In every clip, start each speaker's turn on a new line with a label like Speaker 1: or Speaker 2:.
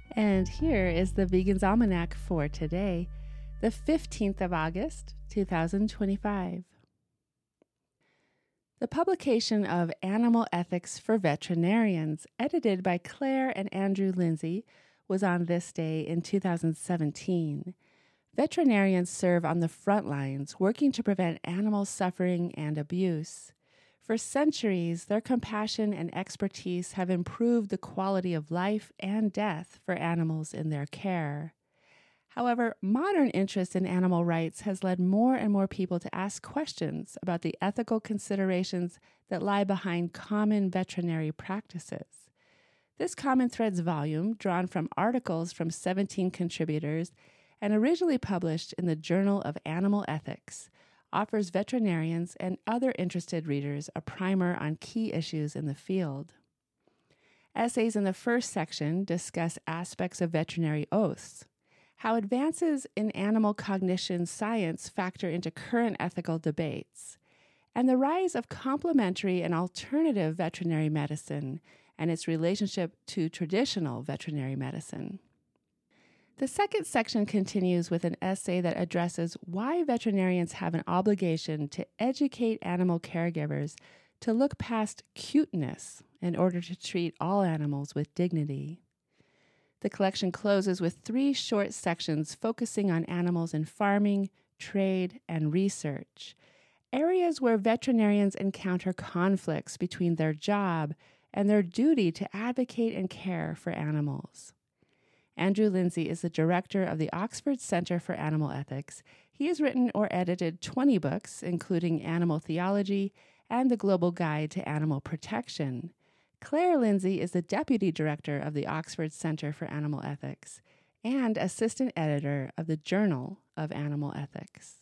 Speaker 1: And here is the Vegan's Almanac for today, the 15th of August, 2025. The publication of Animal Ethics for Veterinarians, edited by Claire and Andrew Lindsay, was on this day in 2017. Veterinarians serve on the front lines, working to prevent animal suffering and abuse. For centuries, their compassion and expertise have improved the quality of life and death for animals in their care. However, modern interest in animal rights has led more and more people to ask questions about the ethical considerations that lie behind common veterinary practices. This Common Threads volume, drawn from articles from 17 contributors and originally published in the Journal of Animal Ethics, offers veterinarians and other interested readers a primer on key issues in the field. Essays in the first section discuss aspects of veterinary oaths, how advances in animal cognition science factor into current ethical debates, and the rise of complementary and alternative veterinary medicine and its relationship to traditional veterinary medicine. The second section continues with an essay that addresses why veterinarians have an obligation to educate animal caregivers to look past cuteness in order to treat all animals with dignity. The collection closes with 3 short sections focusing on animals in farming, trade, and research, areas where veterinarians encounter conflicts between their job and their duty to advocate and care for animals. Andrew Lindsay is the director of the Oxford Center for Animal Ethics. He has written or edited 20 books, including Animal Theology and the Global Guide to Animal Protection. Claire Lindsay is the deputy director of the Oxford Center for Animal Ethics and assistant editor of the Journal of Animal Ethics.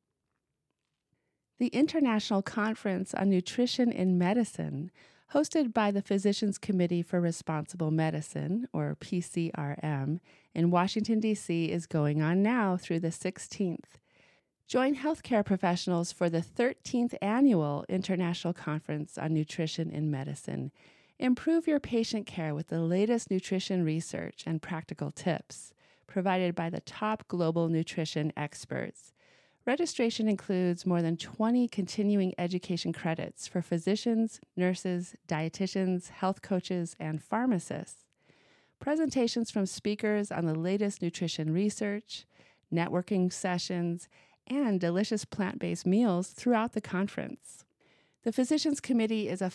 Speaker 1: The International Conference on Nutrition in Medicine, hosted by the Physicians Committee for Responsible Medicine, or PCRM, in Washington, D.C., is going on now through the 16th. Join healthcare professionals for the 13th Annual International Conference on Nutrition in Medicine. Improve your patient care with the latest nutrition research and practical tips provided by the top global nutrition experts. Registration includes more than 20 continuing education credits for physicians, nurses, dietitians, health coaches, and pharmacists. Presentations from speakers on the latest nutrition research, networking sessions, and delicious plant-based meals throughout the conference. The Physicians Committee is a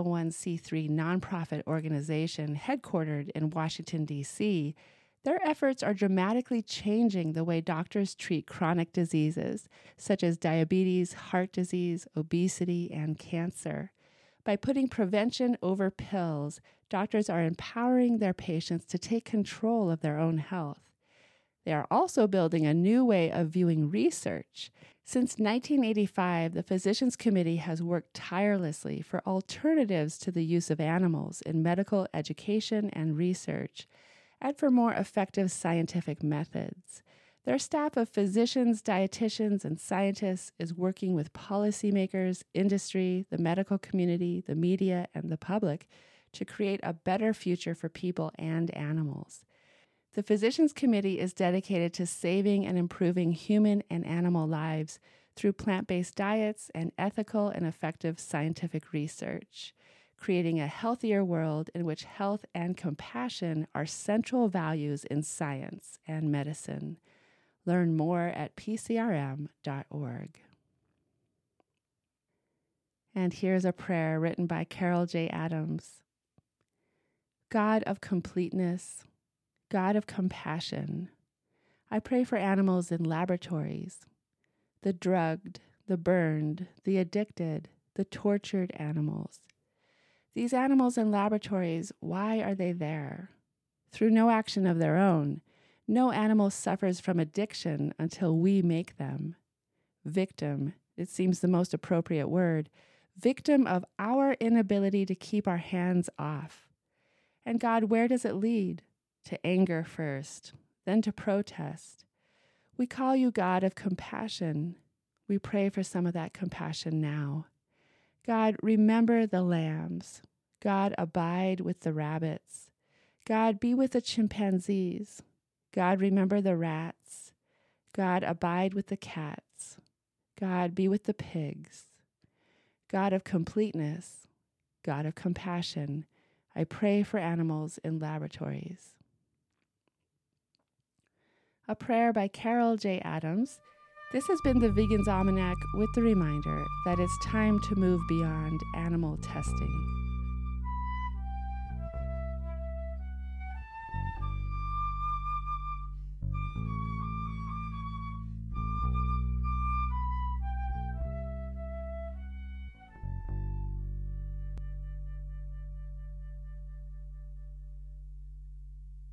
Speaker 1: 501c3 nonprofit organization headquartered in Washington, D.C. Their efforts are dramatically changing the way doctors treat chronic diseases, such as diabetes, heart disease, obesity, and cancer. By putting prevention over pills, doctors are empowering their patients to take control of their own health. They are also building a new way of viewing research. Since 1985, the Physicians Committee has worked tirelessly for alternatives to the use of animals in medical education and research, and for more effective scientific methods. Their staff of physicians, dietitians, and scientists is working with policymakers, industry, the medical community, the media, and the public to create a better future for people and animals. The Physicians Committee is dedicated to saving and improving human and animal lives through plant-based diets and ethical and effective scientific research, creating a healthier world in which health and compassion are central values in science and medicine. Learn more at pcrm.org. And here's a prayer written by Carol J. Adams. God of completeness, God of compassion, I pray for animals in laboratories, the drugged, the burned, the addicted, the tortured animals. These animals in laboratories, why are they there? Through no action of their own, no animal suffers from addiction until we make them. Victim, it seems the most appropriate word, victim of our inability to keep our hands off. And God, where does it lead? To anger first, then to protest. We call you God of compassion. We pray for some of that compassion now. God, remember the lambs. God, abide with the rabbits. God, be with the chimpanzees. God, remember the rats. God, abide with the cats. God, be with the pigs. God of completeness, God of compassion, I pray for animals in laboratories. A prayer by Carol J. Adams. This has been the Vegan's Almanac with the reminder that it's time to move beyond animal testing.